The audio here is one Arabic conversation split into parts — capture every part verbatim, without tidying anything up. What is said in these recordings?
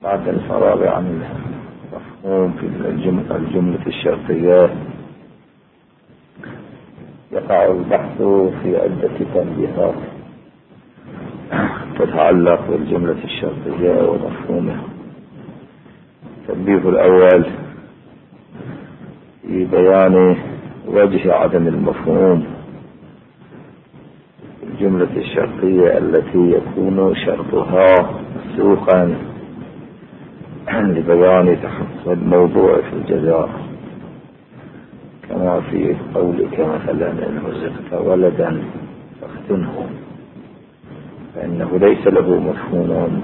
بعد الفراغ عن المفهوم في الجملة الشرطية يقع البحث في عدة تنبيهات تتعلق بالجملة الشرطية ومفهومها. التنبيه الأول في بيان وجه عدم المفهوم الجملة الشرطية التي يكون شرطها مسوقا لبيان تخصص الموضوع في الجزاء، كما في قولك مثلا إن رزقت ولدا فاختنه، فإنه ليس له مفهوم.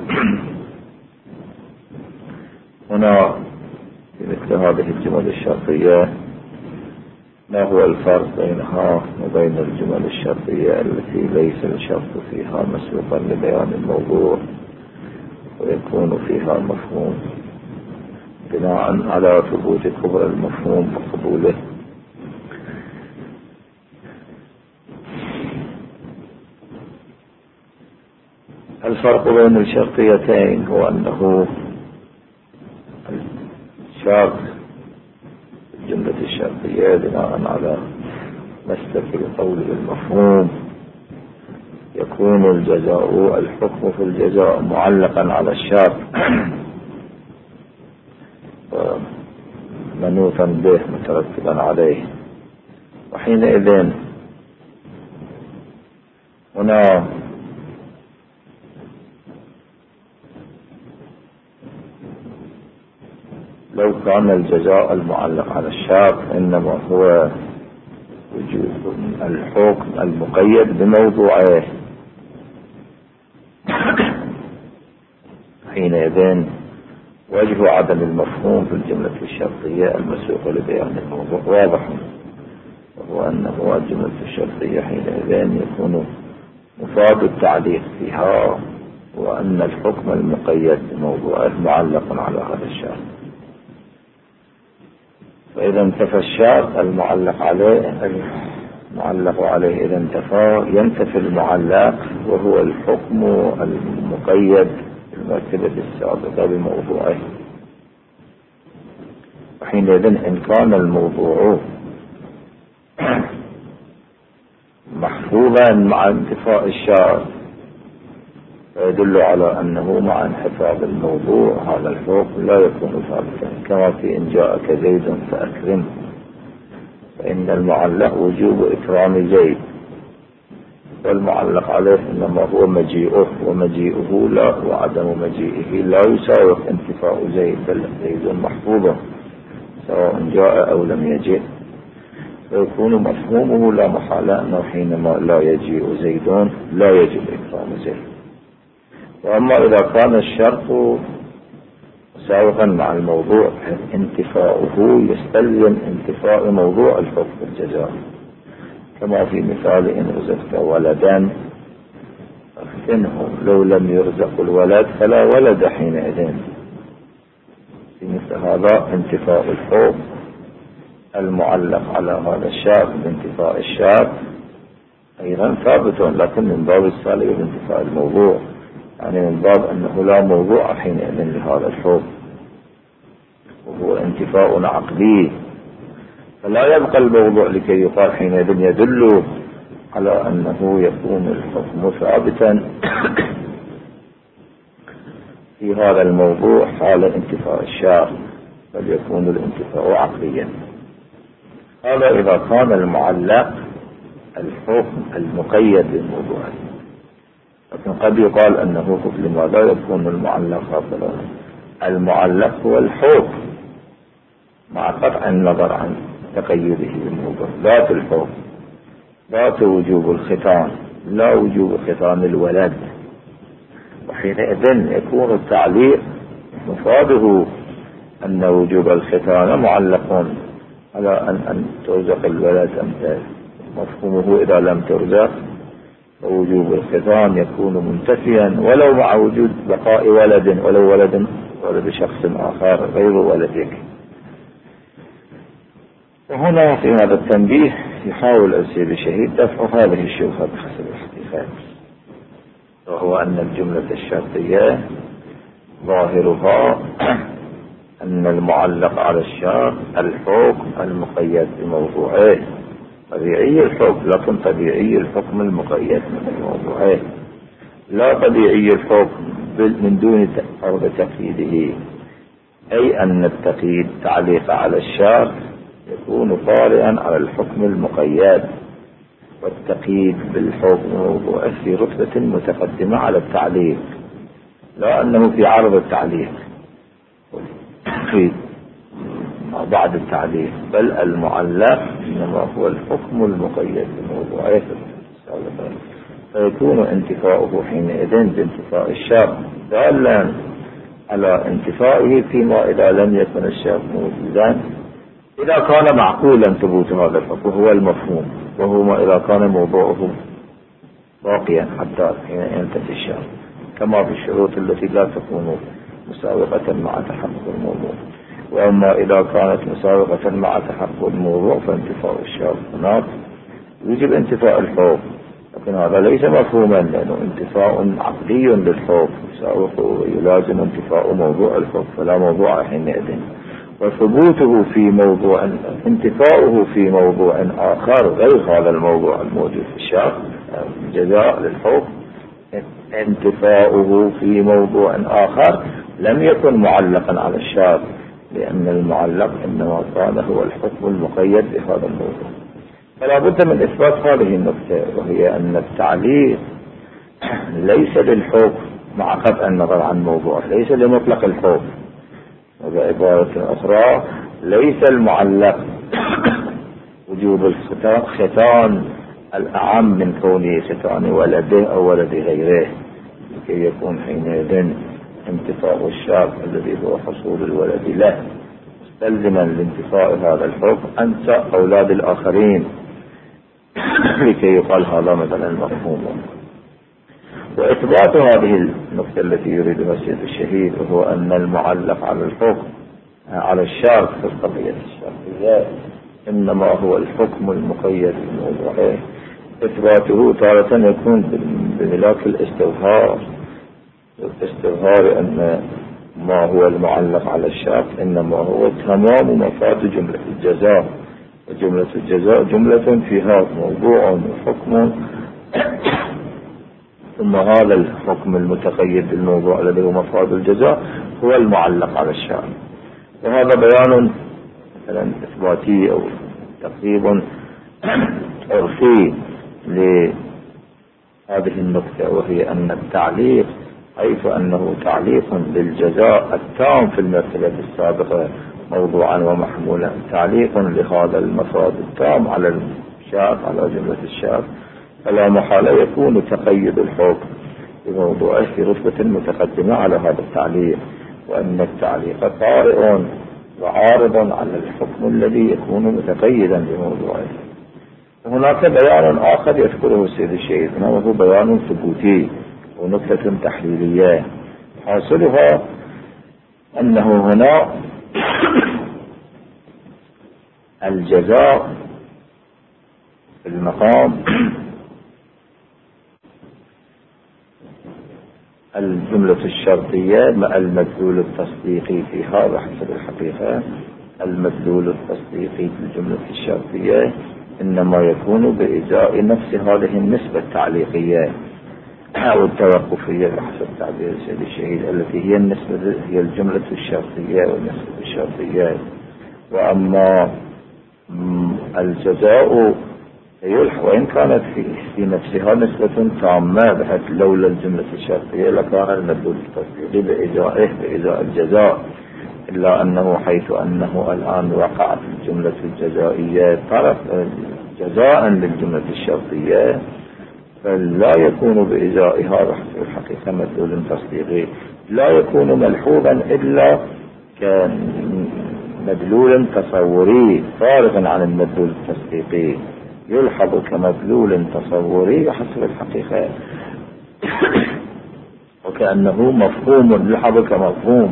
هنا في مثل هذه الجمل الشرطية ما هو الفرق بينها وبين الجمل الشرطية التي ليس الشرط فيها مسوقا لبيان الموضوع ويكون فيها مفهوم بناء على ثبوت قبول المفهوم وقبوله؟ الفرق بين الشرطيتين هو أنه الشرط الجملة الشرطية بناء على مسلك القول بالمفهوم يكون الجزاء الحكم في الجزاء معلقا على الشرط منوطا به مترتبا عليه، وحينئذ هنا لو كان الجزاء المعلق على الشرط إنما هو وجود الحكم المقيد بموضوعه، حينئذ وجه عدم المفهوم في الجملة الشرطية المسوق لبيان الموضوع واضح، وهو أنه الجملة الشرطية حينئذ يكون مفاد التعليق فيها وأن الحكم المقيد بموضوعه معلق على هذا الشرط. فإذا انتفى الشرط المعلق عليه المعلق عليه إذا انتفى ينتفي المعلق وهو الحكم المقيد المرتبة السابقة بموضوعه، وحينئذ إن كان الموضوع محفوظا مع انتفاء الشرط فيدل على أنه مع انحفاظ الموضوع هذا الحكم لا يكون ثابتا، كما في إن جاءك زيد فأكرمه، فإن المعلق وجوب إكرام زيد والمعلق عليه إنما هو مجيئه، ومجيئه لا وعدم مجيئه لا يساوي انتفاء زيد، بل زيد محفوظ سواء جاء أو لم يجئ، فيكون مفهومه لا محالة أنه حينما لا يجيء زيد لا يجب إكرام زيد. وأما إذا كان الشرط مساوغا مع الموضوع انتفاؤه يستلزم انتفاء موضوع الحكم الجزاء، كما في مثال إن رزقت ولدا فاختنه، لو لم يرزق الولد فلا ولد حينئذ. في مثل هذا انتفاء الحكم المعلق على هذا الشرط بانتفاء الشرط أيضا ثابت، لكن من باب السالب بانتفاء الموضوع، يعني من باب أنه لا موضوع حينئذ لهذا الحكم وهو انتفاء عقلي، فلا يبقى الموضوع لكي يقال حينئذ يدل على أنه يكون الحكم ثابتا في هذا الموضوع حال انتفاء الشرط، بل يكون الانتفاء عقليا. هذا إذا كان المعلق الحكم المقيد بالموضوع، لكن قد يقال أنه لماذا يكون المعلق هكذا؟ المعلق هو الحكم مع قطع النظر عن تقيده بالموضوع، ذات الحكم، ذات وجوب الختان، لا وجوب ختان الولد، وحينئذ يكون التعليق مفاده أن وجوب الختان معلق على أن, أن ترزق الولد أم مفهومه إذا لم ترزق ووجوب الختان يكون منتفيا ولو مع وجود بقاء ولد، ولو ولد ولد شخص آخر غير ولدك. وهنا في هذا التنبيه يحاول السيد الشهيد دفع هذه الشبهة بحسب الحقيقة، وهو أن الجملة الشرطية ظاهرها أن المعلق على الشرط الحكم المقيد بموضوعه، طبيعي الحكم، لكن طبيعي الحكم المقيد بموضوعه، لا طبيعي الحكم من دون فرض تقييده، أي أن التقييد تعليق على الشرط يكون طارئا على الحكم المقيد، والتقييد بالحكم موضوعه في رتبة متقدمة على التعليق، لا أنه في عرض التعليق في بعد التعليق، بل المعلق إنما هو الحكم المقيد بموضوعه، فيكون انتفاؤه حينئذ بانتفاء الشرط دالا على انتفائه فيما إذا لم يكن الشرط موجودا، إذا كان معقولا ثبوت هذا الحكم هو المفهوم، وهو ما إذا كان موضوعه باقيا حتى حين ينتفي الشرط، كما في الشروط التي لا تكون مساوقة مع تحقق الموضوع. وأما إذا كانت مساوقة مع تحقق الموضوع فانتفاء الشرط هناك يجب انتفاء الحكم، لكن هذا ليس مفهوما، لأنه انتفاء عقلي للحكم يساوق ويلازم انتفاء موضوع الحكم، فلا موضوع حينئذ. وثبوته في موضوع، انتفاؤه في موضوع آخر غير هذا الموضوع الموجود في الشرط جزاء للحكم، انتفاؤه في موضوع آخر لم يكن معلقا على الشرط، لأن المعلق إنما كان هو الحكم المقيد بهذا الموضوع. فلا بد من إثبات هذه النقطة، وهي أن التعليق ليس للحكم مع قطع النظر عن موضوع، ليس لمطلق الحكم، وبعبارة أخرى ليس المعلق وجوب الختان الأعم من كونه ختان ولده أو ولد غيره، لكي يكون حينئذ انتفاء الشرط الذي هو حصول الولد له مستلزما لانتفاء هذا الحكم أنت أولاد الآخرين، لكي يقال هذا مثلا مفهوم. وإثبات هذه النقطة التي يريدها السيد الشهيد وهو أن المعلق على الحكم على الشرط في القضية الشرطية إنما هو الحكم المقيد بموضوعه، إثباته تارة يكون بملاك الاستظهار، الاستظهار أن ما هو المعلق على الشرط إنما هو تمام مفاد جملة الجزاء، وجملة الجزاء جملة فيها موضوع وحكم، ثم هذا الحكم المتقيد بالموضوع الذي هو مفاد الجزاء هو المعلق على الشرط. وهذا بيان مثلا إثباتي أو تقريب عرفي لهذه النقطة، وهي أن التعليق حيث أنه تعليق للجزاء التام في المرتبة السابقة موضوعا ومحمولا، تعليق لهذا المفاد التام على الشرط على جملة الشرط، فلا محالة يكون تقيد الحكم بموضوعه في رتبة متقدمة على هذا التعليق، وأن التعليق طارئ وعارض على الحكم الذي يكون متقيدا بموضوعه. وهناك بيان آخر يذكره السيد الشهيد وهو بيان ثبوتي ونقطة تحليلية، حاصلها أنه هنا الجزاء في المقام الجملة الشرطية مع المدلول التصديقي في هذا حسب الحقيقة، المدلول التصديقي في الجملة الشرطية إنما يكون بإزاء نفس هذه النسبة التعليقية أو التوقفية بحسب تعبير السيد الشهيد، التي هي النسبة هي الجملة الشرطية والنسبة الشرطية. وأما الجزاء يلح وإن كانت في, في نفسها نسبة تامة، بحيث لولا الجملة الشرطية لكان المدلول التصديقي بإزائه بإزاء الجزاء، إلا أنه حيث أنه الآن وقع في الجملة الجزائية طرف جزاء للجملة الشرطية، فلا يكون بإزائها بحسب الحقيقة مدلول تصديقي، لا يكون ملحوظا إلا كمدلول تصوري فارغا عن المدلول التصديقي، يلحظ كمدلول تصوري حسب الحقيقة وكأنه مفهوم يلحظ كمفهوم،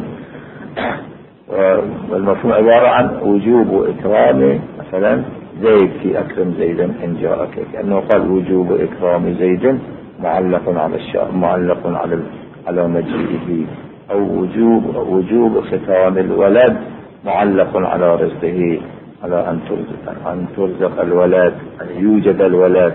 والمفهوم عبارة عن وجوب إكرام مثلا زيد في أكرم زيدا إن جاءك، كأنه قال وجوب إكرام زيد معلق على الشاء معلق على على مجيئه أو وجوب وجوب ختان الولد معلق على رزقه، على أن ترزق, أن ترزق الولد، أن يوجد الولد.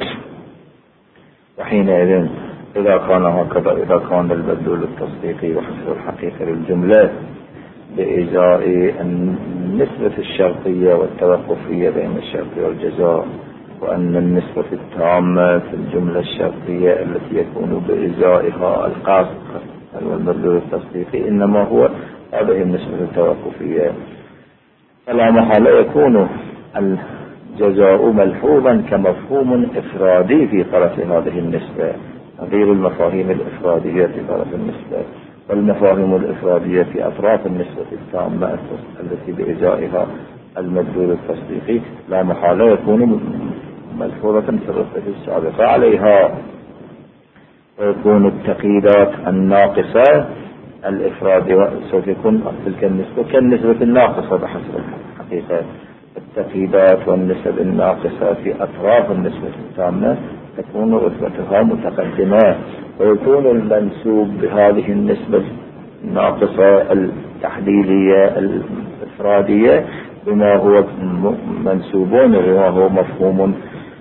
وحينئذ إذا كان هكذا، إذا كان المدلول التصديقي وحصر الحقيقة للجملة بإزاء النسبة الشرطية والتوقفية بين الشرط والجزاء، وأن النسبة التامة في الجملة الشرطية التي يكون بإزائها القصد والمدلول التصديقي إنما هو هذه النسبة التوقفية، فلا محالة يكون الجزاء ملحوظا كمفهوم إفرادي في طرف هذه النسبة، غير المفاهيم الإفرادية في طرف النسبة، والمفاهيم الإفرادية في أطراف النسبة التامة التي بإزائها المدلول التصديقي لا محالة يكون ملحوظة في الرتبة السابقة عليها، ويكون التقييدات الناقصة الإفرادية سوف يكون تلك النسبة كالنسبة الناقصة بحسب الحقيقة. التقييدات والنسب الناقصة في أطراف النسبة التامة تكون رتبتها متقدمة، ويكون المنسوب بهذه النسبة الناقصة التحليلية الإفرادية بما هو منسوب بما هو مفهوم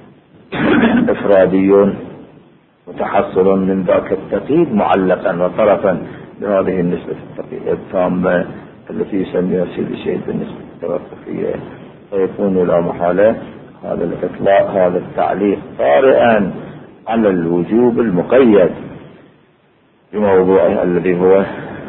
إفرادي متحصل من ذاك التقييد معلقا وطرفا بهذه النسبة التامة التي يسميها سيدي شيء بالنسبة التوقفية، فيكون لا محالة هذا الإطلاق هذا التعليق طارئا على الوجوب المقيد بموضوعه الذي هو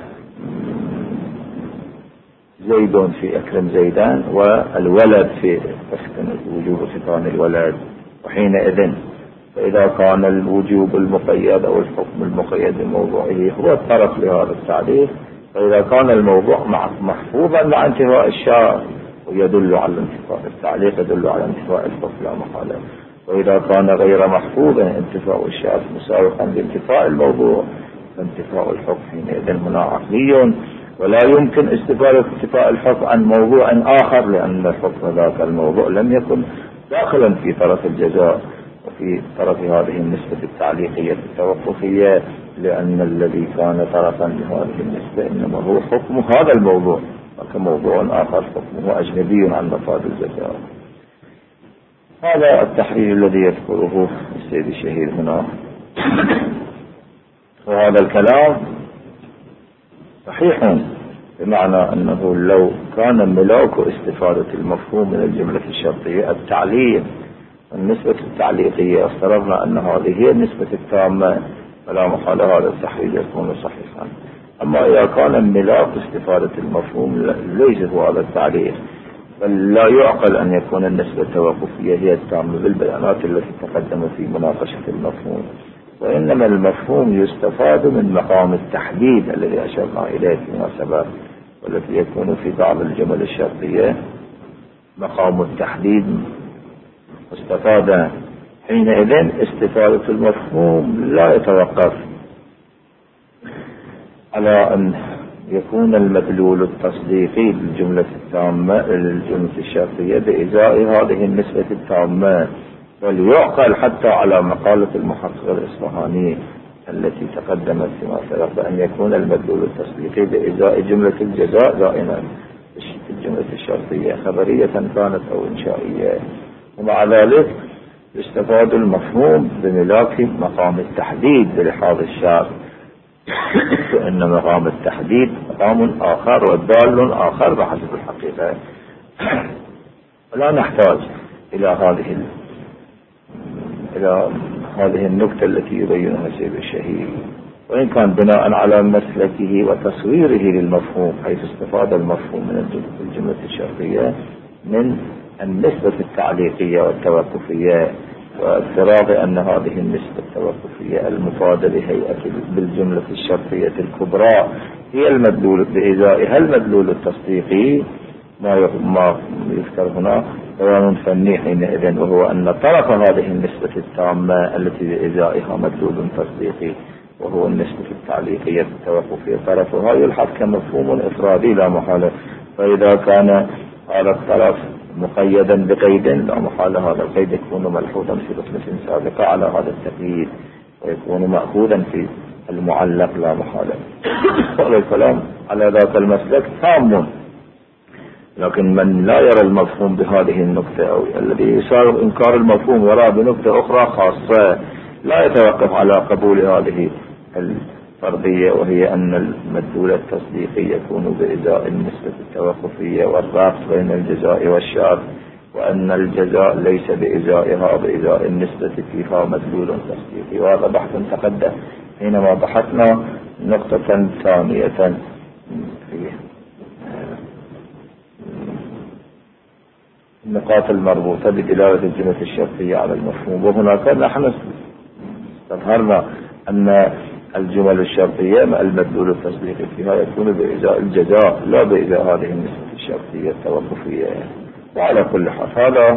زيد في أكرم زيدان والولد في وجوب ختان الولد. وحينئذ فإذا كان الوجوب المقيد أو الحكم المقيد بموضوعه هو الطرف لهذا التعليق، فإذا كان الموضوع محفوظا مع انتفاء الشرط ويدل على انتفاء التعليق يدل على انتفاء الحكم لا محالة، وإذا كان غير محفوظا انتفاء الشرط مساوقا بانتفاء الموضوع فانتفاء الحكم حينئذ هنا عقلي، ولا يمكن استفادة انتفاء الحكم عن موضوع آخر، لأن الحكم ذاك الموضوع لم يكن داخلا في طرف الجزاء وفي طرف هذه النسبة التعليقية التوقفية، لأن الذي كان طرفا لهذه النسبة إنما هو حكم هذا الموضوع، وكموضوع آخر حكمه أجنبي عن مفاد الجزاء. هذا التحرير الذي يذكره السيد الشهيد هنا، وهذا الكلام صحيح بمعنى أنه لو كان ملاك استفادة المفهوم من الجملة الشرطية التعليق النسبة التعليقية افترضنا أن هذه هي النسبة التامة فلا محالة هذا التحرير يكون صحيحا. أما إذا كان ملاك استفادة المفهوم ليس هو هذا التعليق، بل لا يعقل أن يكون النسبة التوقفية هي التامة بالبيانات التي تقدم في مناقشة المفهوم، وإنما المفهوم يستفاد من مقام التحديد الذي أشرنا إليه فيما سبق، والذي يكون في بعض الجمل الشرطية مقام التحديد استفاد. حينئذ استفادة المفهوم لا يتوقف على أن يكون المدلول التصديقي للجملة التامة للجملة الشرطية بإزاء هذه النسبة التامة، بل يعقل حتى على مقالة المحقق الإصفهاني التي تقدمت فيما سبق بأن يكون المدلول التصديقي بإزاء جملة الجزاء دائما في الجملة الشرطية خبرية كانت أو إنشائية، ومع ذلك يستفاد المفهوم بملاك مقام التحديد بلحاظ الشرط، فإن مقام التحديد مقام آخر ودال آخر بحسب الحقيقة. لا نحتاج إلى هذه إلى هذه النكتة التي يبينها سيد الشهيد، وإن كان بناء على مسلكه وتصويره للمفهوم، حيث استفاد المفهوم من الجملة الشرطية من النسبة التعليقية والتوقفية، وافتراض أن هذه النسبة التوقفية المفادة بهيئة بالجملة الشرطية الكبرى هي المدلول بإزائها المدلول التصديقي. ما ما يذكر هنا بيان فني حينئذ، وهو أن طرف هذه النسبة التامة التي بإزائها مدلول تصديقي وهو النسبة التعليقية التوقفية طرفها يلحق كمفهوم إفرادي لا محالة، فإذا كان هذا الطرف مقيدا بقيد لا محالة هذا القيد يكون ملحوظا في رتبة سابقة على هذا التقييد، ويكون مأخوذا في المعلق لا محالة. هذا الكلام على ذاك المسلك تام، لكن من لا يرى المفهوم بهذه النقطة أو الذي يساوي إنكار المفهوم يرى بنقطة أخرى خاصة لا يتوقف على قبول هذه الفرضية، وهي أن المدلول التصديقي يكون بإزاء النسبة التوقفية والربط بين الجزاء والشرط، وأن الجزاء ليس بإزائها بإزاء النسبة فيها مدلول تصديقي. وهذا بحث تقدم حينما بحثنا نقطة ثانية في النقاط المربوطة بدلالة الجملة الشرطية على المفهوم. وهناك نحن استظهرنا أن الجمل الشرطية مع المدلول التصديقي فيها يكون بإزاء الجزاء لا بإزاء هذه النسبة الشرطية التوقفية. وعلى كل حال هذا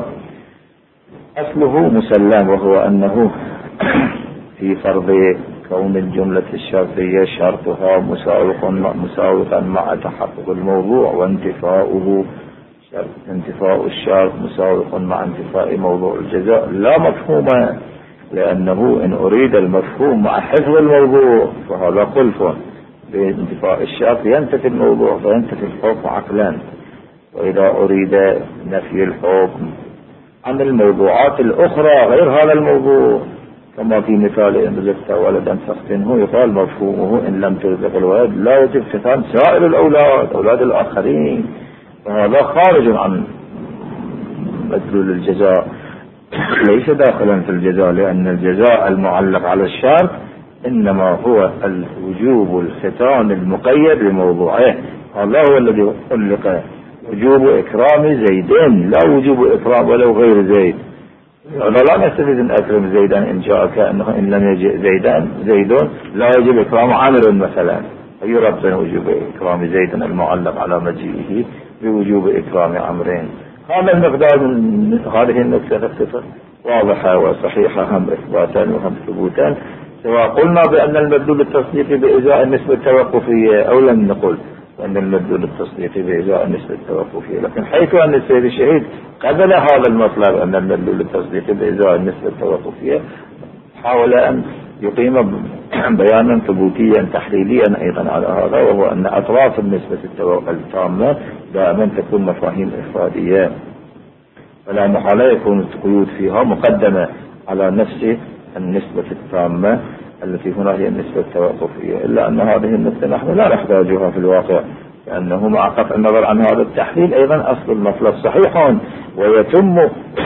أصله مسلم، وهو أنه في فرض كون الجملة الشرطية شرطها مساوقا مع تحقق الموضوع، وانتفاؤه انتفاء الشرط مساوق مع انتفاء موضوع الجزاء لا مفهوم، لأنه إن أريد المفهوم مع حفظ الموضوع فهذا خلف. بانتفاء الشرط ينتفي الموضوع فينتفي الحكم عقلا، وإذا أريد نفي الحكم عن الموضوعات الأخرى غير هذا الموضوع، كما في مثال إن رزقت ولدا فاختنه يقال مفهومه إن لم ترزق الولد لا يجب ختان سائر الأولاد أولاد الآخرين، فهذا خارج عن مدلول الجزاء، ليس داخلا في الجزاء، لأن الجزاء المعلق على الشرط إنما هو الوجوب الختان المقيد بموضوعه. هذا هو الذي علق وجوب إكرام زيدين، لا وجوب إكرام ولو غير زيد. أنا لا نستفيد أن أكرم زيدا إن جاء كأنه إن لم يجئ زيدان زيدون لا يجب إكرام عامر مثلا، أي ربط وجوب إكرام زيد المعلق على مجيئه بوجوب إكرام عمرين. هذا المقدار من هذه النقطة واضحة وصحيحة، هم إثباتا وهم ثبوتا، سواء قلنا بأن المدلول التصديقي بإزاء النسبة التوقفية أو لم نقل بأن المدلول التصديقي بإزاء النسبة التوقفية. لكن حيث أن السيد الشهيد قبل هذا المطلب أن المدلول التصديقي بإزاء النسبة التوقفية، حاول أن يقيم بيانا ثبوتيا تحليليا أيضا على هذا، وهو أن أطراف النسبة التامة دائما تكون مفاهيم إفرادية، فلا محالة يكون القيود فيها مقدمة على نفس النسبة التامة التي هنا هي النسبة التوقفية، إلا أن هذه النسبة نحن لا نحتاجها في الواقع، لأنه مع قطع النظر عن هذا التحليل أيضا أصل المطلب صحيح ويتم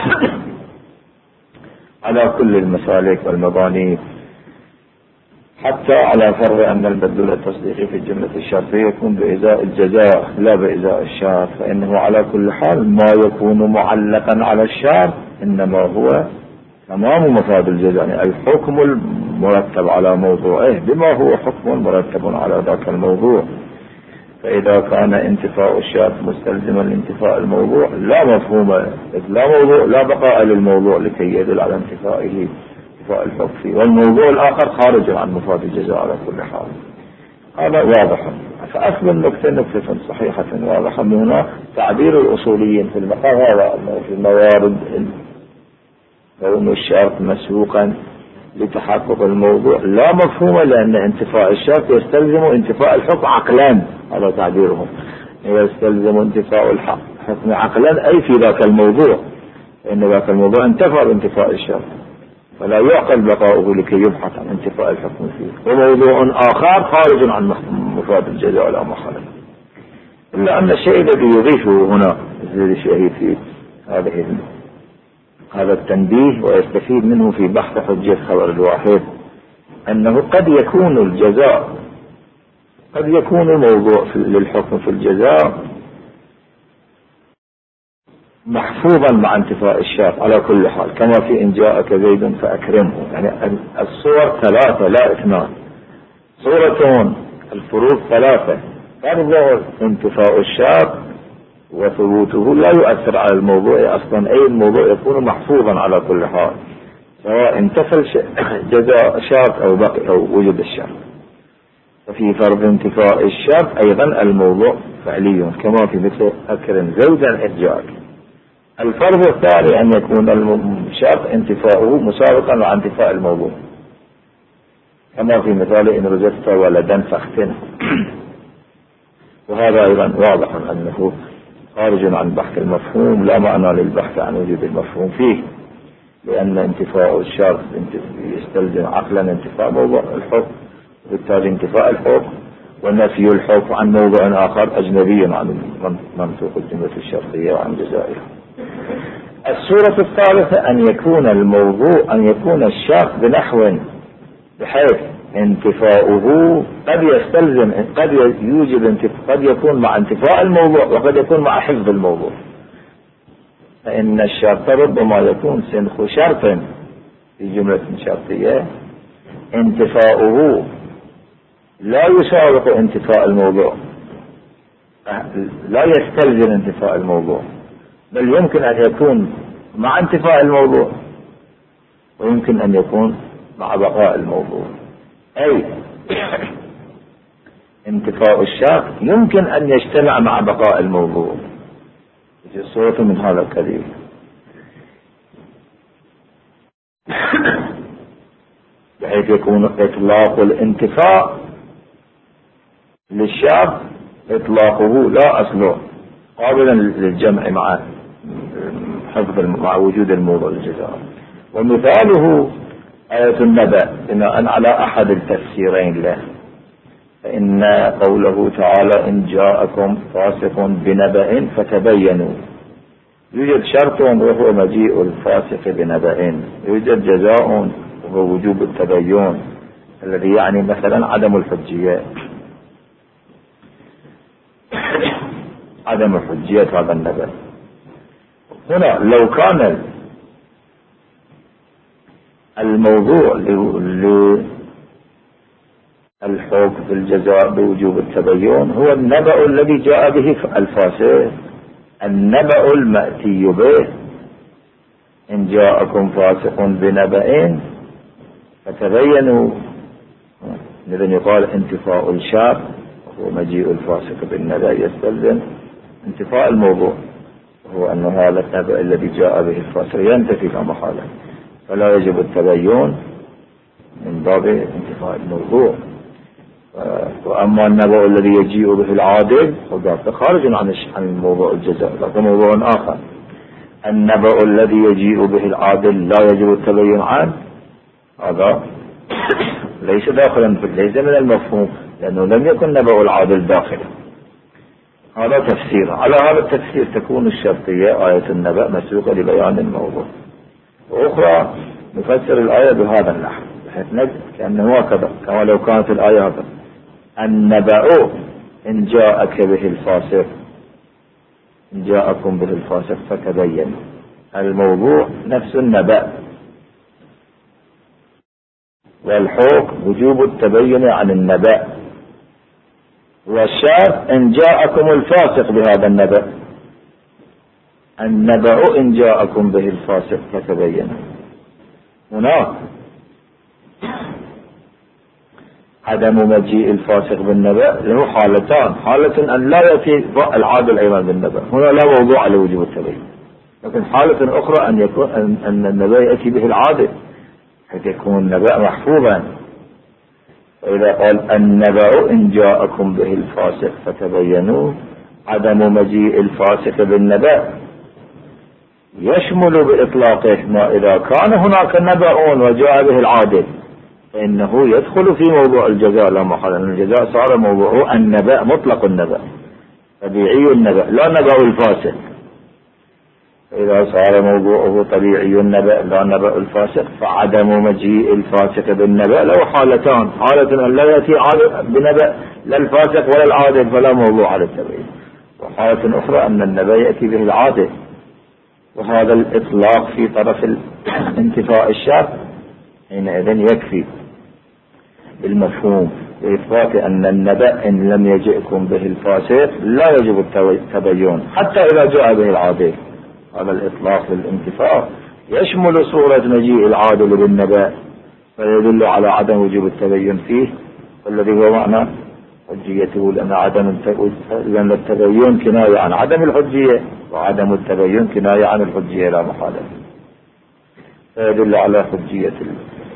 على كل المسالك والمباني، حتى على فرض أن المدلول التصديقي في الجملة الشرطية يكون بإزاء الجزاء لا بإزاء الشرط، فإنه على كل حال ما يكون معلقا على الشرط إنما هو تمام مفاد الجزاء، يعني الحكم المرتب على موضوعه بما هو حكم مرتب على ذاك الموضوع. فإذا كان انتفاء الشرط مستلزما لانتفاء الموضوع لا مفهوم، لا موضوع لا بقاء للموضوع لكي يدل على انتفائه انتفاء الحكم فيه، والموضوع الآخر خارج عن مفاد الجزاء على كل حال. هذا واضح. فأصل النقطة نقطة صحيحة واضحة. من هنا تعبير الأصوليين في المقام هذا في الموارد كون الشرط مسبوقا لتحقق الموضوع لا مفهوم، لأن انتفاء الشرط يستلزم انتفاء الحكم عقلا، هذا تعبيرهم، يستلزم انتفاء الحكم عقلا أي في ذاك الموضوع، لأن ذاك الموضوع انتفى بانتفاء الشرط، فلا يعقل بقاؤه لكي يبحث عن انتفاء الحكم فيه. وموضوع آخر خارج عن مفاد الجزاء لا محالة. إلا أن الشيء الذي يضيفه هنا الشيء في هذه هذا التنبيه ويستفيد منه في بحث حجة خبر الواحد، أنه قد يكون الجزاء قد يكون الموضوع للحكم في الجزاء محفوظا مع انتفاء الشرط على كل حال، كما في إن جاءك زيد فأكرمه. يعني الصور ثلاثة لا اثنان، صورتون الفروض ثلاثة، فرض انتفاء الشرط وثبوته لا يؤثر على الموضوع أصلا، أي الموضوع يكون محفوظا على كل حال سواء انتفى جزاء شرط أو بقي أو وجد الشرط. ففي فرض انتفاء الشرط أيضا الموضوع فعلي كما في مثل أكرم زوجا إرجاك. الفرض الثاني أن يكون الشرط انتفاؤه مسابقا مع انتفاء الموضوع، كما في مثال إن رزقت ولدا فاختنه. وهذا أيضا واضح أنه خارج عن بحث المفهوم، لا معنى للبحث عن وجود المفهوم فيه، لأن انتفاء الشرط يستلزم عقلا انتفاء موضوع الحكم، وبالتالي انتفاء الحكم ونفي الحكم عن موضوع آخر أجنبي عن منطوق الجملة الشرطية وعن جزائها. الصورة الثالثة أن يكون الموضوع أن يكون الشرط بنحو بحيث انتفاؤه قد يستلزم قد يوجب انتفاء، قد يكون مع انتفاء الموضوع وقد يكون مع حفظ الموضوع. فإن الشرط ربما يكون سنخ شرط في جملة شرطية انتفاؤه لا يساوق انتفاء الموضوع، لا يستلزم انتفاء الموضوع، بل يمكن أن يكون مع انتفاء الموضوع ويمكن أن يكون مع بقاء الموضوع. أي انتفاء الشرط يمكن أن يجتمع مع بقاء الموضوع. في صورة من هذا القبيل. بحيث يكون إطلاق الانتفاء للشرط إطلاقه لا أصله قابلا للجمع مع حفظ مع وجود الموضوع الجزائي. ومثاله آية النبأ بناء على أحد التفسيرين له، فإن قوله تعالى إن جاءكم فاسق بنبأ فتبينوا، يوجد شرط وهو مجيء الفاسق بنبأ، يوجد جزاء وهو وجوب التبين الذي يعني مثلا عدم الحجية، عدم حجية هذا النبأ. هنا لو كان الموضوع للحكم في الجزاء بوجوب التبين هو النبأ الذي جاء به الفاسق، النبأ المأتي به، إن جاءكم فاسق بنبأ فتبينوا، إذن يقال انتفاء الشرط وهو مجيء الفاسق بالنبأ يستلزم انتفاء الموضوع، وهو أن هذا النبأ الذي جاء به الفاسق ينتفي لا محالة، فلا يجب التبين من باب انتفاء الموضوع. وأما النبأ الذي يجيء به العادل فذاك خارج عن عن موضوع الجزاء، ذاك موضوع آخر. النبأ الذي يجيء به العادل لا يجب التبين عنه، هذا ليس داخلا في ليس من المفهوم، لأنه لم يكن نبأ العادل داخلا. هذا تفسير، على هذا التفسير تكون الشرطية آية النبأ مسوقة لبيان الموضوع. وأخرى نفسر الآية بهذا النحو بحيث نجد كأنه هكذا، كما لو كانت الآية هكذا: النبأ إن جاءك به الفاسق، إن جاءكم به الفاسق فتبين. الموضوع نفس النبأ، والحكم وجوب التبين عن النبأ، والشرط إن جاءكم الفاسق بهذا النبأ. النبأ إن جاءكم به الفاسق فتبين. هناك عدم مجيء الفاسق بالنبأ له حالتان: حالة أن لا يأتي العادل أيضا بالنبأ، هنا لا موضوع لوجوب التبين، لكن حالة أخرى أن يكون أن النبأ يأتي به العادل حيث يكون النبأ محفوظا. وإذا قال النبأ إن جاءكم به الفاسق فتبينوا، عدم مجيء الفاسق بالنبأ يشمل بإطلاقه ما إذا كان هناك نبأ وجاء به العادل، فإنه يدخل في موضوع الجزاء لا محالة، لأن الجزاء صار موضوعه النبأ، مطلق النبأ، طبيعي النبأ لا نبأ الفاسق. إذا صار موضوعه طبيعي النبأ لا نبأ الفاسق، فعدم مجيء الفاسق بالنبأ له حالتان: حالة أن لا يأتي بنبأ لا الفاسق ولا العادل فلا موضوع على التبعيد، وحالة أخرى أن النبأ يأتي به العادل. وهذا الإطلاق في طرف انتفاء الشرط حينئذ يكفي بالمفهوم لإثبات أن النبأ إن لم يجئكم به الفاسق لا يجب التبين حتى إذا جاء به العادل. هذا الإطلاق للانتفاء يشمل صورة مجيء العادل بالنبأ، فيدل على عدم وجوب التبين فيه، والذي هو معنى حجيته، لأن عدم لأن التبين كناية عن عدم الحجية، وعدم التبين كناية عن الحجية لا محالة، فيدل على حجية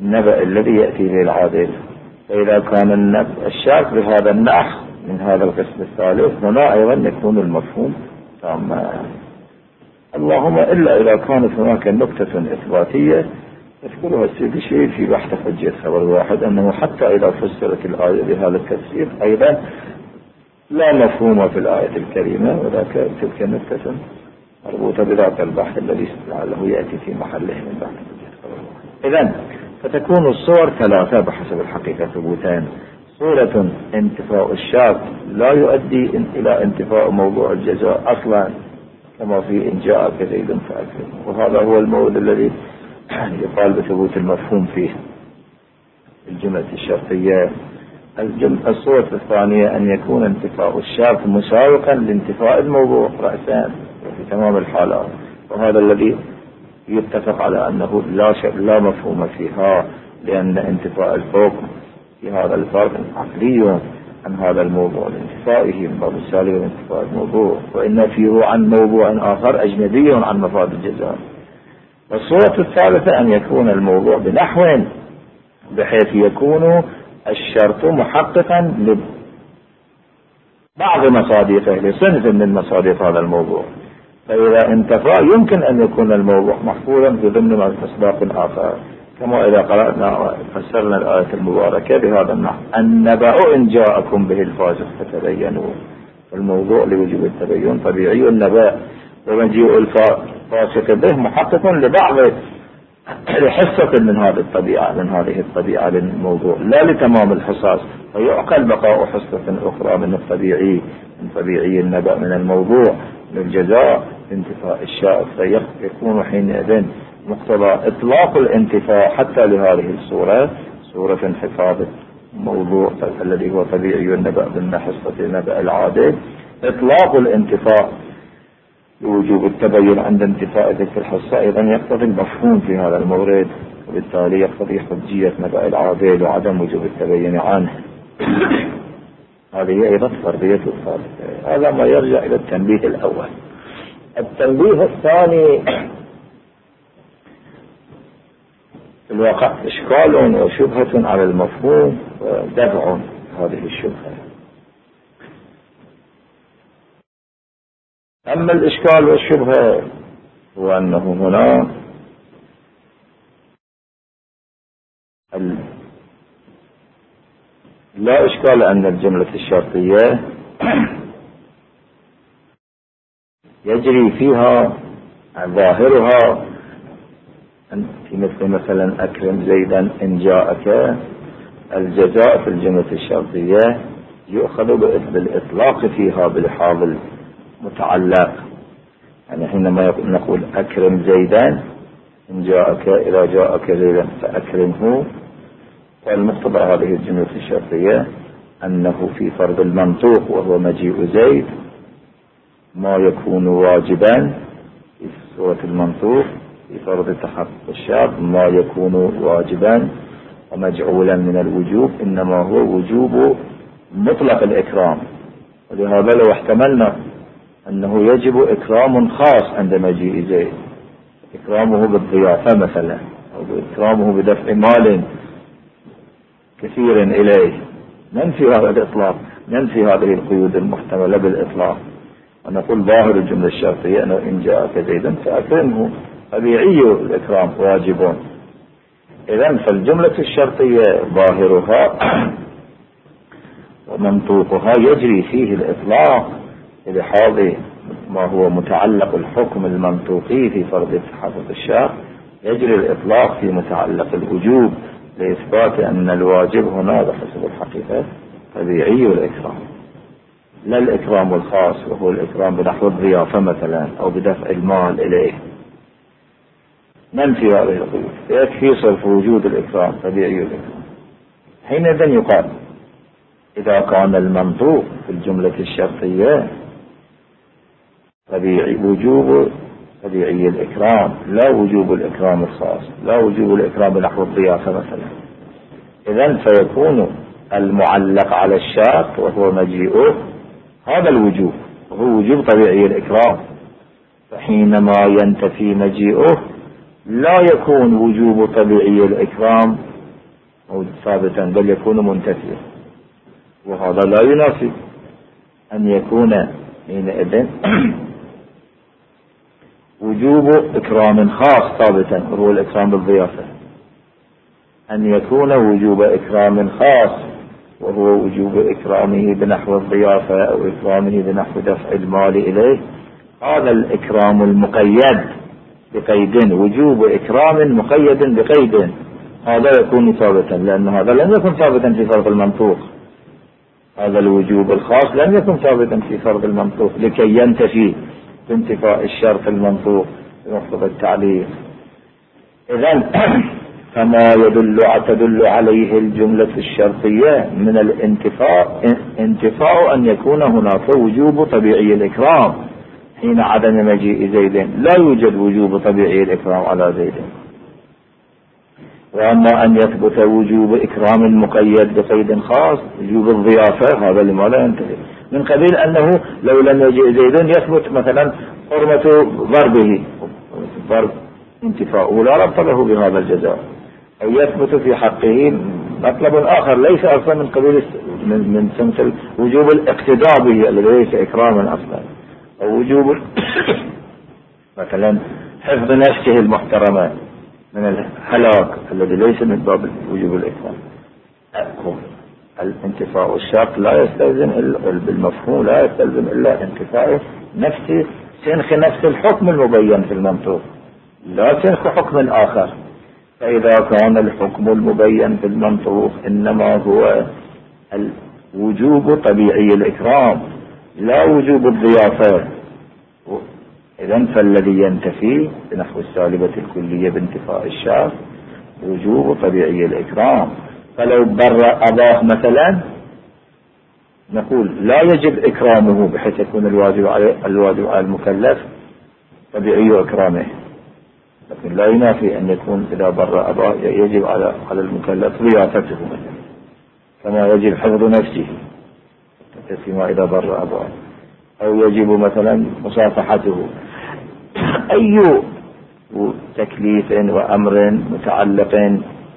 النبأ الذي يأتي به العادل. فإذا كان الشرط بهذا النحو من هذا القسم الثالث، هنا أيضا يكون المفهوم تاما. اللهم إلا إذا كانت هناك نكتة إثباتية يذكرها السيد شيء في بحث حجة خبر واحد، أنه حتى إذا فسرت الآية بهذا التفسير أيضا لا مفهوم في الآية الكريمة، وذاك تلك نكتة مربوطة بذاك البحث الذي لعله يأتي في محله من بحث حجة خبر واحد. إذن فتكون الصور ثلاثة بحسب الحقيقة ثبوتان: صورة انتفاء الشرط لا يؤدي إلى انتفاء موضوع الجزاء أصلا، كما في إن جاءك زيد فأكرم، وهذا هو الموضوع الذي يقال بثبوت المفهوم فيه الجملة الشرطية. الصورة الثانية أن يكون انتفاء الشرط مساوقا لانتفاء الموضوع رأسا في تمام الحالات، وهذا الذي يتفق على أنه لا شيء لا مفهوم فيها، لأن انتفاء الحكم في هذا الفرق عقلي عن هذا الموضوع لانتفائه من باب السالي وانتفاء الموضوع، وإن فيه عن موضوع آخر أجنبي عن مفاد الجزاء. والصورة الثالثة أن يكون الموضوع بنحو بحيث يكون الشرط محققا لبعض مصادقه، لصنف من مصادق هذا الموضوع، فإذا انتفى يمكن أن يكون الموضوع محفوظا في ضمن مصداق آخر، كما إذا قرأنا فسرنا الآية المباركة بهذا النحو: النبأ إن جاءكم به الفاسق فتبينوا. الموضوع لوجوب التبين طبيعي النبأ، ومجيء الفاسق به محقق لبعض لحصة من هذه الطبيعة من هذه الطبيعة للموضوع، لا لتمام الحصص، فيعقل بقاء حصة أخرى من الطبيعي من طبيعي النبأ من الموضوع للجزاء انتفاء الشرط، فيكون حينئذ مقتضى إطلاق الانتفاء حتى لهذه الصورة صورة انحفاظ الموضوع الذي هو طبيعي النبأ ضمن حصة النبأ العادل، إطلاق الانتفاء لوجوب التبين عند انتفاء ذكر الحصة أيضا يقتضي المفهوم في هذا المورد، وبالتالي يقتضي حجية نبأ العادل وعدم وجوب التبين عنه. هذه أيضا فرضية الثالثة. هذا ما يرجع إلى التنبيه الأول. التنبيه الثاني في الواقع إشكال وشبهة على المفهوم ودفع هذه الشبهة. أما الإشكال والشبهة هو أنه هنا لا إشكال أن الجملة الشرطية يجري فيها ظاهرها في مثل مثلا أكرم زيدا إن جاءك. الجزاء في الجملة الشرطية يؤخذ بالإطلاق فيها بلحاظ المتعلق، يعني حينما نقول أكرم زيدا إن جاءك إذا جاءك زيدا فأكرمه، والمقتضى هذه الجملة الشرطية أنه في فرض المنطوق وهو مجيء زيد ما يكون واجبا في سورة المنطوق في فرض تحقق الشرط ما يكون واجبا ومجعولا من الوجوب إنما هو وجوب مطلق الإكرام. ولهذا لو احتملنا أنه يجب إكرام خاص عند مجيء زيد، إكرامه بالضيافة مثلا أو إكرامه بدفع مال كثير إليه، ننفي هذا الإطلاق، ننفي هذه القيود المحتملة بالإطلاق، ونقول ظاهر الجملة الشرطية أنه إن جاءك زيدا فأكرمه، طبيعي الإكرام واجب. إذن فالجملة الشرطية ظاهرها ومنطوقها يجري فيه الإطلاق بلحاظ ما هو متعلق الحكم المنطوقي في فرض تحقق الشرط، يجري الإطلاق في متعلق الوجوب لإثبات أن الواجب هنا بحسب الحقيقة طبيعي الإكرام، لا الإكرام الخاص وهو الإكرام بنحو الضيافة مثلا أو بدفع المال إليه. ننفي هذه القيود، يكفي صرف وجود الإكرام طبيعي الإكرام. حينئذ يقال إذا كان المنطوق في الجملة الشرطية طبيعي وجوب طبيعي الإكرام لا وجوب الإكرام الخاص، لا وجوب الإكرام بنحو الضيافة مثلا، إذن فيكون المعلق على الشرط وهو مجيئه هذا الوجوب وهو وجوب طبيعي الإكرام، فحينما ينتفي مجيئه لا يكون وجوب طبيعي الإكرام ثابتا بل يكون منتفيا، وهذا لا ينافي أن يكون حينئذ وجوب إكرام خاص ثابتا وهو الإكرام بالضيافة، أن يكون وجوب إكرام خاص وهو وجوب إكرامه بنحو الضيافة أو إكرامه بنحو دفع المال إليه. هذا الإكرام المقيد بقيد، وجوب إكرام مقيد بقيد، هذا يكون ثابتا، لأن هذا لم يكن ثابتا في فرض المنطوق. هذا الوجوب الخاص لم يكن ثابتا في فرض المنطوق لكي ينتفي بانتفاء الشرط المنطوق بمقتضى التعليق. إذن فما يدل تدل عليه الجملة الشرطية من الانتفاء انتفاء أن يكون هناك وجوب طبيعي الإكرام حين عدم مجيء زيد، لا يوجد وجوب طبيعي الإكرام على زيد. وأما أن يثبت وجوب إكرام مقيد بقيد خاص وجوب الضيافة، هذا لما لا ينتهي، من قبيل أنه لو لم يجيء زيد يثبت مثلا حرمة ضربه، ضرب انتفاؤه لا ربط له بهذا الجزاء، أو يثبت في حقه مطلب آخر ليس أصلا من قبيل من, من سمس وجوب الاقتداء به الذي ليس إكراما أصلا، أو وجوب مثلا حفظ نفسه المحترمة من الهلاك الذي ليس من باب وجوب الإكرام. الانتفاء الشرط لا يستلزم بالمفهوم لا يستلزم إلا انتفاء نفس سنخ نفس الحكم المبين في المنطوق، لا سنخ حكم آخر. فإذا كان الحكم المبين في المنطوق إنما هو الوجوب طبيعي الإكرام لا وجوب الضيافة، إذن فالذي ينتفي بنحو السالبة الكلية بانتفاء الشرط وجوب طبيعي الإكرام. فلو بر أباه مثلا نقول لا يجب إكرامه بحيث يكون الواجب على الواجب على المكلف طبيعي إكرامه، لكن لا ينافي أن يكون إذا بر أباه يجب على على المكلف ضيافته مثلا، كما يجب حفظ نفسه فيما إذا بر أباه، أو يجب مثلا مصافحته. أي تكليف وأمر متعلق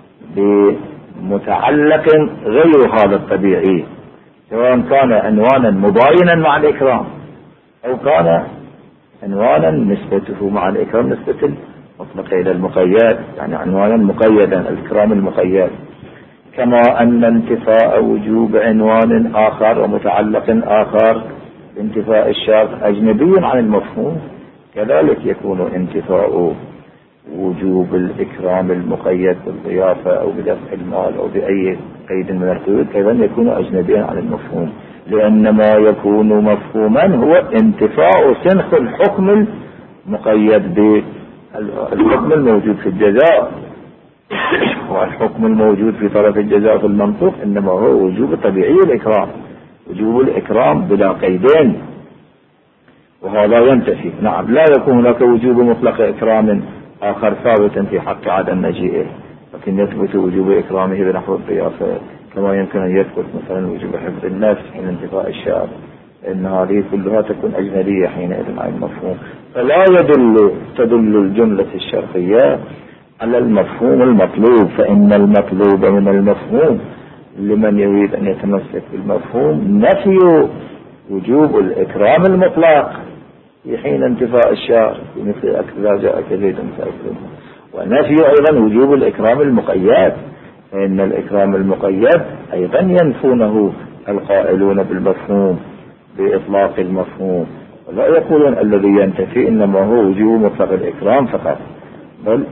بمتعلق غير هذا الطبيعي، سواء كان عنوانا مباينا مع الإكرام أو كان عنوانا نسبته مع الإكرام نسبة مطلق إلى المقيد، يعني عنوانا مقيدا الإكرام المقيد، كما أن انتفاء وجوب عنوان آخر ومتعلق آخر انتفاء الشرط أجنبي عن المفهوم، كذلك يكون انتفاء وجوب الإكرام المقيد بالضيافة أو بدفع المال أو بأي قيد من القيود أيضا يكون أجنبيا عن المفهوم، لأن ما يكون مفهوما هو انتفاء سنخ الحكم المقيد بالحكم الموجود في الجزاء، والحكم الموجود في طرف الجزاء في المنطوق إنما هو وجوب طبيعي الإكرام، وجوب الإكرام بلا قيدين، وهذا ينتفي. نعم لا يكون هناك وجوب مطلق إكرام آخر ثابتا في حق عدم مجيئه، لكن يثبت وجوب إكرامه بنحو الضيافة، كما يمكن أن يثبت مثلا وجوب حفظ النفس حين انتفاء الشرط، إن هذه كلها تكون أجنبية حينئذ عن المفهوم. فلا يدل تدل الجملة الشرطية على المفهوم المطلوب، فإن المطلوب من المفهوم لمن يريد أن يتمسك بالمفهوم نفي وجوب الإكرام المطلق في حين انتفاء الشرط مثل إذا جاءك زيد فأكرمه، ونفي أيضا وجوب الإكرام المقيد، فإن الإكرام المقيد أيضا ينفونه القائلون بالمفهوم بإطلاق المفهوم، ولا يقولون الذي ينتفي إنما هو وجوب مطلق الإكرام فقط، بل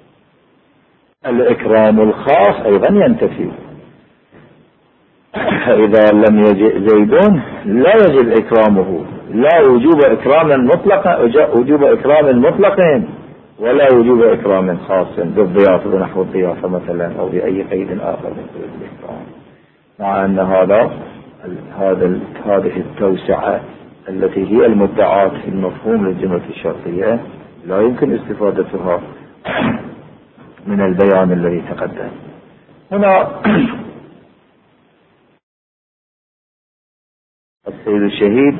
الإكرام الخاص أيضا ينتفي. إذا لم يجئ زيد لا يجب إكرامه، لا وجوب إكرام مطلق وجوب إكرام مطلق ولا وجوب إكرام خاص بالضيافة بنحو الضيافة مثلا أو بأي قيد آخر من قيود الإكرام، مع أن هذا هذا هذه التوسعة التي هي المدعاة في المفهوم للجملة الشرطية لا يمكن استفادتها من البيان الذي تقدم. هنا السيد الشهيد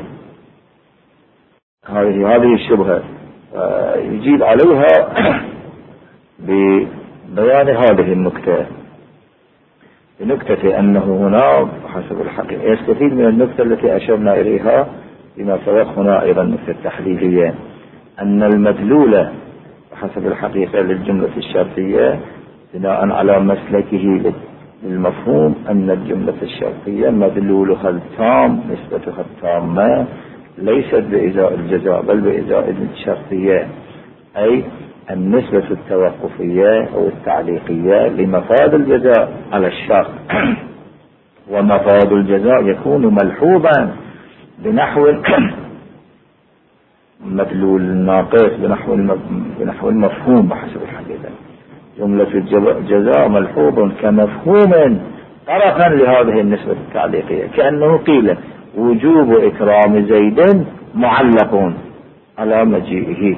هذه هذه الشبهة يجيب عليها ببيان هذه النكتة، بنكتة أنه هنا حسب الحقيقة يستفيد من النكتة التي أشرنا إليها بما سبق هنا أيضا النكتة التحليلية، أن المدلول حسب الحقيقة للجملة الشرطية بناء على مسلكه للمفهوم أن الجملة الشرطية مدلولها التام نسبتها التامة ليست بإزاء الجزاء بل بإزاء الشرطية، أي النسبة التوقفية أو التعليقية لمفاد الجزاء على الشرط. ومفاد الجزاء يكون ملحوظا بنحو مدلول الناقص بنحو بنحو المفهوم بحسب الحقيقة. جملة الجزاء ملحوظ كمفهوم طرفا لهذه النسبة التعليقية، كأنه قيل وجوب إكرام زيد معلق على مجيئه،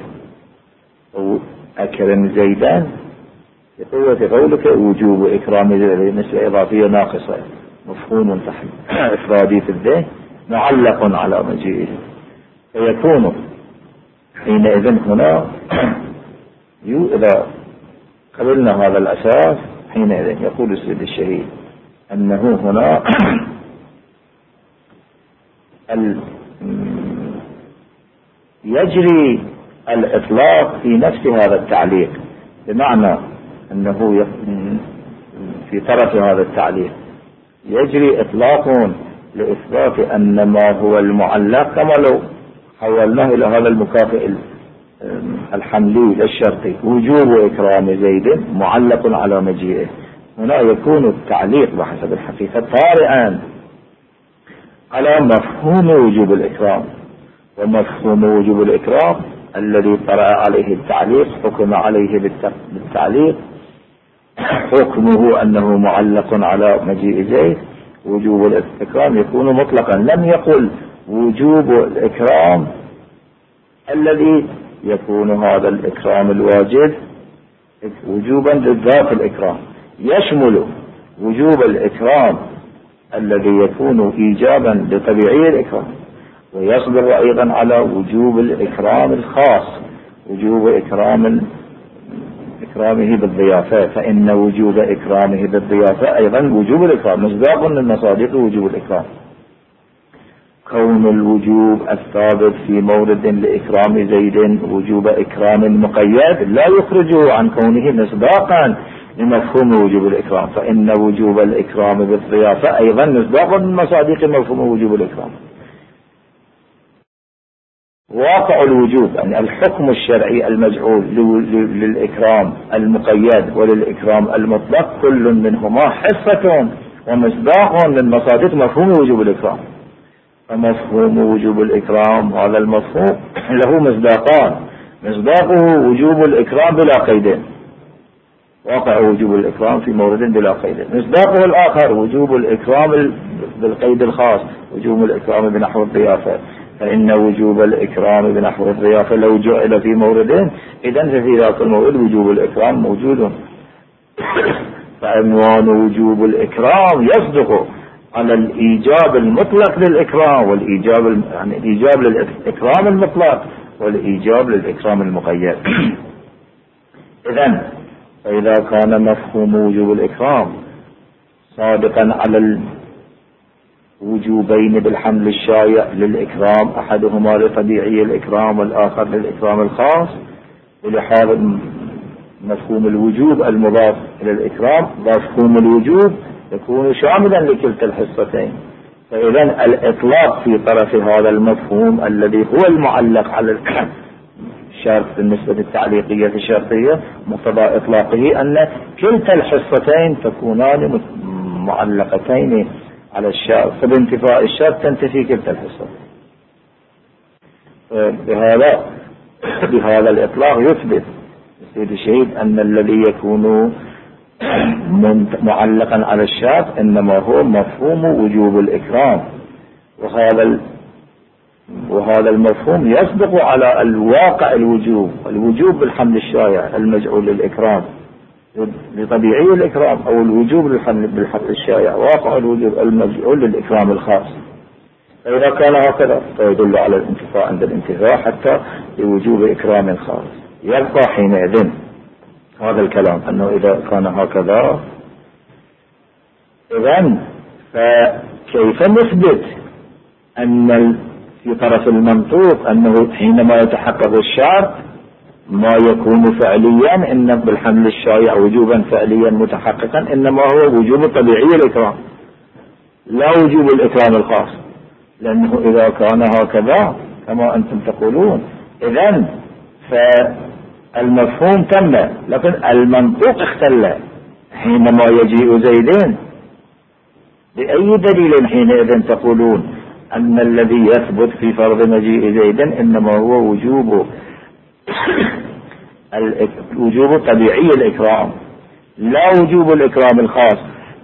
أكرم زيدا بقوة قولك وجوب إكرام زيد نسبة إضافية ناقصة مفهوم إفرادي في الذهن معلق على مجيئه، فيكون حينئذ هنا إذا قبلنا هذا الأساس حينئذ يقول السيد الشهيد أنه هنا يجري الإطلاق في نفس هذا التعليق، بمعنى أنه في طرف هذا التعليق يجري إطلاق لإثبات أن ما هو المعلق كما لو حولناه إلى هذا المكافئ الحملي للشرطي وجوب إكرام زيد معلق على مجيئه، هنا يكون التعليق بحسب الحقيقة طارئا على مفهوم وجوب الإكرام، ومفهوم وجوب الإكرام الذي طرأ عليه التعليق حكم عليه بالتعليق حكمه أنه معلق على مجيء زيد. وجوب الإكرام يكون مطلقا، لم يقل وجوب الإكرام الذي يكون هذا الإكرام الواجب وجوبا للذات الإكرام، يشمل وجوب الإكرام الذي يكون إيجابا لطبيعي الإكرام، ويصدر أيضا على وجوب الإكرام الخاص وجوب إكرام إكرامه بالضيافة، فإن وجوب إكرامه بالضيافة أيضا وجوب الإكرام مصداق من مصادق وجوب الإكرام. كون الوجوب الثابت في مورد لإكرام زيد وجوب إكرام مقيد لا يخرجه عن كونه مصداقا لمفهوم وجوب الإكرام، فإن وجوب الإكرام بالضيافة أيضا مصداق من مصادق مفهوم وجوب الإكرام. واقع الوجوب يعني الحكم الشرعي المجعول للإكرام المقيد وللإكرام المطلق كل منهما حصة ومصداق من مصادق مفهوم وجوب الإكرام. فمفهوم وجوب الإكرام هذا المفهوم له مصداقان، مصداقه وجوب الإكرام بلا قيد، واقع وجوب الإكرام في مورد بلا قيد. مصداقه الآخر وجوب الإكرام بالقيد الخاص وجوب الإكرام بنحو الضيافة، فإن وجوب الإكرام بنحو الضيافة لو جعل في موردين إذن ففي ذاك المورد وجوب الإكرام موجود. فعنوان وجوب الإكرام يصدق على الإيجاب المطلق للإكرام والإيجاب يعني الإيجاب للإكرام المطلق والإيجاب للإكرام المقيد. إذن فإذا كان مفهوم وجوب الإكرام صادقا على الوجوبين بالحمل الشائع للإكرام أحدهما لطبيعي الإكرام والآخر للإكرام الخاص، ولحاظ مفهوم الوجوب المضاف إلى الإكرام مفهوم الوجوب يكون شاملا لكلتا الحصتين، فإذا الإطلاق في طرف هذا المفهوم الذي هو المعلق على الشرط بالنسبة التعليقية الشرطية مقتضى إطلاقه أن كلتا الحصتين تكونان معلقتين على الشرط، فبانتفاء الشرط تنتفي كلتا الحصتين. بهذا بهذا الإطلاق يثبت السيد الشهيد أن الذي يكون معلقا على الشرط إنما هو مفهوم وجوب الإكرام، وهذا وهذا المفهوم يصدق على الواقع الوجوب الوجوب بالحمل الشائع المجعول للإكرام لطبيعي الإكرام أو الوجوب بالحمل الشائع واقع الوجوب المجعول للإكرام الخاص. فإذا كان هكذا فيدل على الانتفاء عند الانتفاء حتى لوجوب إكرام خاص. يبقى حينئذ هذا الكلام أنه إذا كان هكذا إذن فكيف نثبت أن في طرف المنطوق أنه حينما يتحقق الشرط ما يكون فعليا إن بالحمل الشائع وجوبا فعليا متحققا إنما هو وجوب طبيعي الإكرام لا وجوب الإكرام الخاص، لأنه إذا كان هكذا كما أنتم تقولون إذن فالمفهوم تم لكن المنطوق اختل. حينما يجيء زيدين بأي دليل حينئذ تقولون أن الذي يثبت في فرض مجيء زيد إنما هو وجوب وجوب طبيعي الإكرام لا وجوب الإكرام الخاص؟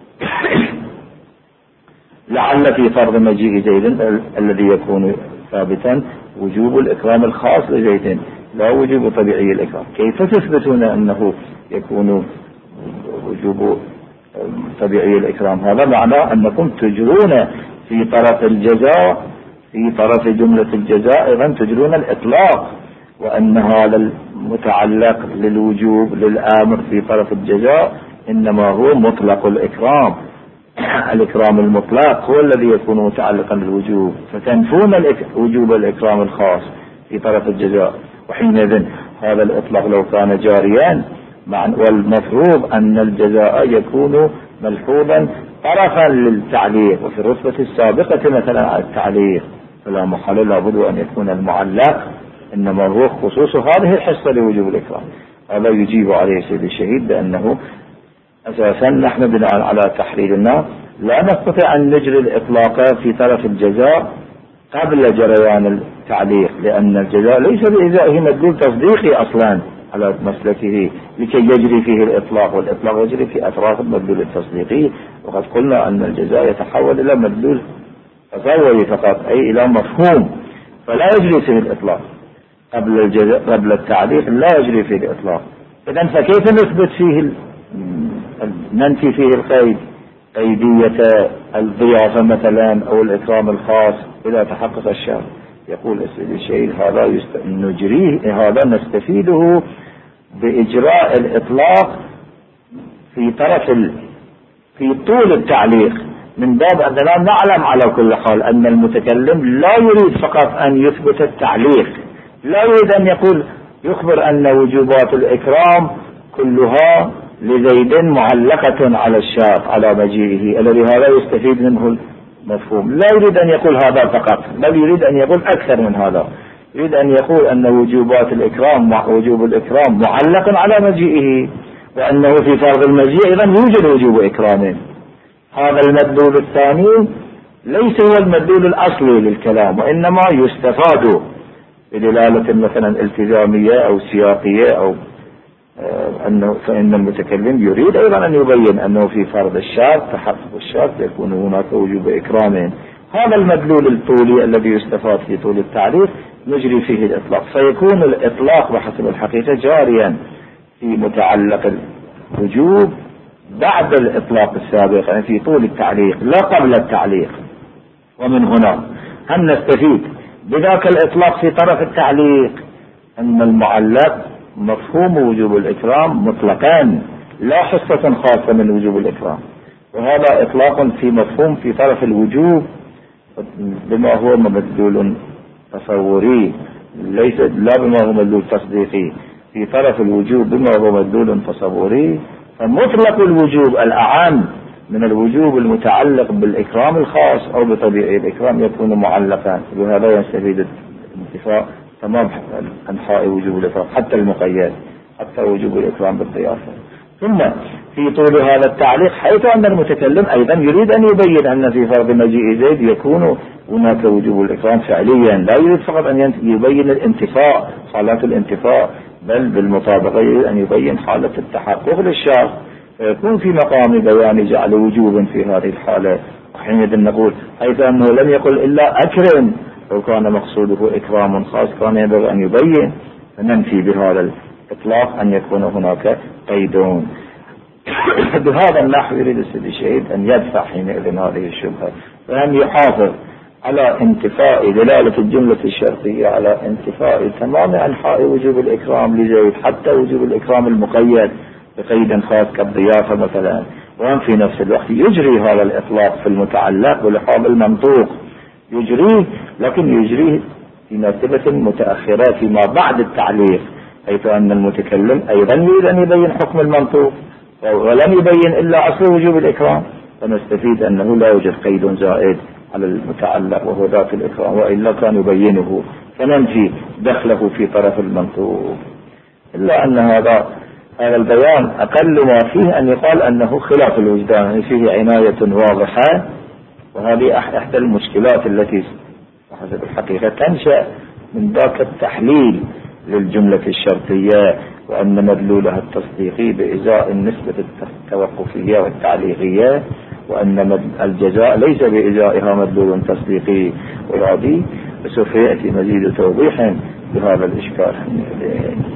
لعل في فرض مجيء زيد الذي يكون ثابتا وجوب الإكرام الخاص لزيد لا وجوب طبيعي الإكرام. كيف تثبتون أنه يكون وجوب طبيعي الإكرام؟ هذا معناه أنكم تجرون في طرف الجزاء في طرف جملة الجزاء أيضا تجرون الإطلاق، وأن هذا المتعلق للوجوب للآمر في طرف الجزاء إنما هو مطلق الإكرام. الإكرام المطلق هو الذي يكون متعلقا بالوجوب، فتنفون وجوب الإكرام الخاص في طرف الجزاء. وحينئذ هذا الإطلاق لو كان جاريا والمفروض أن الجزاء يكون ملحوظا طرفا للتعليق، وفي الرتبة السابقة مثلا التعليق فلا محل لابد أن يكون المعلق إنما هو خصوص هذه الحصة لوجوب الإكرام. هذا يجيب عليه سيد الشهيد بأنه أساسا نحن بناء على تحريرنا لا نستطيع أن نجري الإطلاق في طرف الجزاء قبل جريان التعليق، لأن الجزاء ليس بإزائه مدلول تصديقي أصلا على مسلكه لكي يجري فيه الإطلاق، والإطلاق يجري في أطراف المدلول التصديقي. وقد قلنا أن الجزاء يتحول إلى مدلول تصوري فقط أي إلى مفهوم، فلا يجري فيه الإطلاق قبل الجزاء قبل التعليق لا يجري فيه الإطلاق. إذن فكيف نثبت فيه ننفي فيه القيد قيدية الضيافة مثلا أو الإكرام الخاص إذا تحقق الشرط؟ يقول السيد الشهيد هذا يست... نجريه هذا نستفيده بإجراء الإطلاق في طرف ال... في طول التعليق، من باب أننا نعلم على كل حال أن المتكلم لا يريد فقط أن يثبت التعليق، لا يريد أن يقول يخبر أن وجوبات الإكرام كلها لزيد معلقة على الشرط على مجيئه الذي هذا يستفيد منه المفهوم. لا يريد أن يقول هذا فقط، بل يريد أن يقول أكثر من هذا، يريد أن يقول أن وجوبات الإكرام وجوب الإكرام معلق على مجيئه، وأنه في فرض المجيء إذن يوجد وجوب إكرامه. هذا المدلول الثاني ليس هو المدلول الأصلي للكلام، وإنما يستفاد بدلالة مثلا التزامية أو سياقية أو أنه فإن المتكلم يريد أيضا أن يبين أنه في فرض الشرط تحقق الشرط يكون هناك وجوب إكرامه. هذا المدلول الطولي الذي يستفاد في طول التعريف نجري فيه الإطلاق، فيكون الإطلاق بحسب الحقيقة جاريا في متعلق الوجوب بعد الإطلاق السابق، يعني في طول التعليق لا قبل التعليق. ومن هنا هل نستفيد بذاك الإطلاق في طرف التعليق أن المعلق مفهوم وجوب الإكرام مطلقان لا حصة خاصة من وجوب الإكرام، وهذا إطلاق في مفهوم في طرف الوجوب بما هو مدلول تصوري ليس لا بما هو مدلول تصديقي، في طرف الوجوب بما هو مدلول تصوري. فمطلق الوجوب الأعم من الوجوب المتعلق بالإكرام الخاص أو بطبيعي الإكرام يكون معلقا، وهذا يستفيد الانتفاع تمام أنحاء وجوب الإكرام حتى المقيد حتى وجوب الإكرام بالضيافة. ثم في طول هذا التعليق حيث أن المتكلم أيضا يريد أن يبين أن في فرض مجيء زيد يكون هناك وجوب الإكرام فعليا، لا يريد فقط أن يبين الانتفاء حالات الانتفاء بل بالمطابقة يريد أن يبين حالة التحقق للشرط، فيكون في مقام بيان جعل وجوب في هذه الحالة. وحينئذ نقول حيث أنه لم يقل إلا أكرم، لو كان مقصوده إكرام خاص كان ينبغي أن يبين، فننفي بهذا الإطلاق أن يكون هناك قيدون. بهذا النحو يريد السيد الشهيد أن يدفع حينئذ هذه الشبهة، وأن يحافظ على انتفاء دلالة الجملة الشرطية على انتفاء تمام أنحاء وجوب الإكرام لزيد حتى وجوب الإكرام المقيد بقيد خاص كالضيافة مثلا، وهم في نفس الوقت يجري هذا الإطلاق في المتعلق بلقاب المنطوق يجريه، لكن يجريه في مرتبة متأخرة فيما بعد التعليق، حيث أن المتكلم أيضا يريد أن يبين حكم المنطوق ولم يبين إلا أصل وجوب الإكرام، فنستفيد أنه لا يوجد قيد زائد على المتعلق وهو ذات الإكرام، وإلا كان يبينه فننفي دخله في طرف المنطوق. إلا أن هذا هذا البيان أقل ما فيه أن يقال أنه خلاف الوجدان، يعني فيه عناية واضحة، وهذه إحدى المشكلات التي حسب الحقيقة تنشأ من ذاك التحليل للجملة الشرطية، وأن مدلولها التصديقي بإزاء النسبة التوقفية والتعليقية، وأن الجزاء ليس بإزائها مدلول تصديقي، وهذه سوف يأتي مزيد توضيح بهذا الإشكال.